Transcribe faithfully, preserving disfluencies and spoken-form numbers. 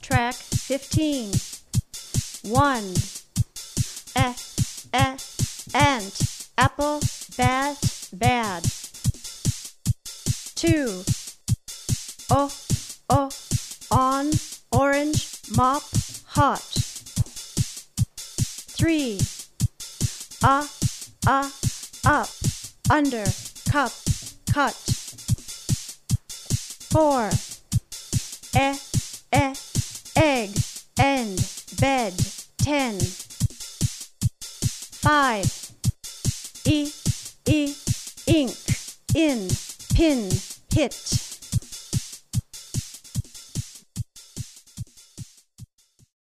Track fifteen. One. Eh, eh, ant, apple, bad, bad. Two. Oh, oh, on, orange, mop, hot. Three. Ah, ah, up, under, cup, cut. Four. Eh, eh, egg, end, bed, ten. Five. E, e, ink, in, pin, hit.